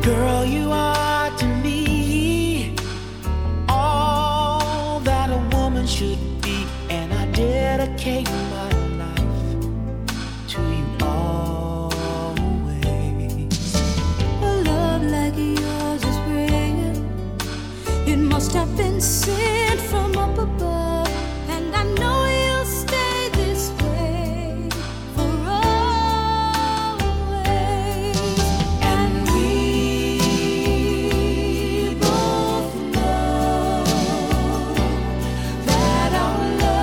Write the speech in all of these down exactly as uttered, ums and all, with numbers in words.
Girl, you are to me all that a woman should be, and I dedicate my life to you always. A love like yours is rare. It must have been sent from up above, and I know you'll stay this way for always. And we both know that our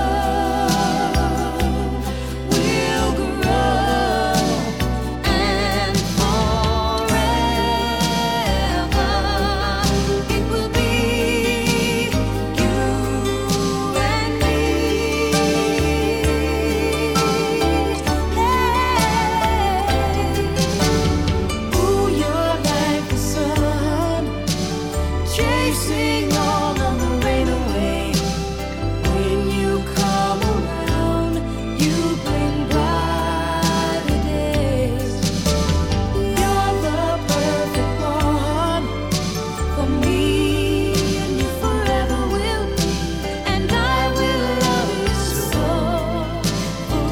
love will grow, and forever it will be you and me. Hey, ooh, you're like the sun, chasing all of the rain away. When you come around, you bring brighter days. You're the perfect one for me, and you forever will be, and I will love you so for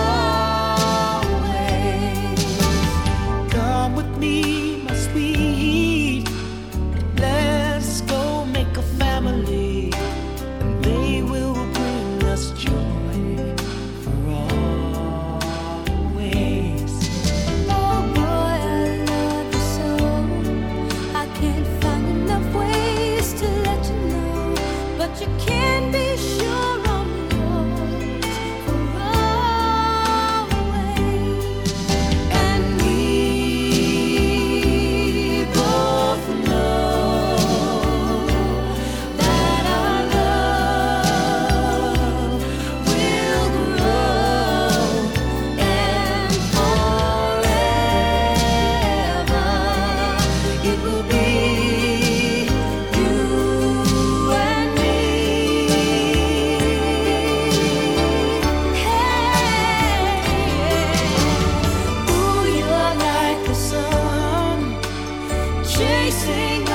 always. Come with me, my sweet. Let's go make a family, and they will bring us joy for always. Oh boy, I love you so. I can't find enough ways to let you know, but you can be sure I'm yours for always. And we both know that our love will grow, and forever it will be you and me. Hey, ooh, you're like the sun, chasing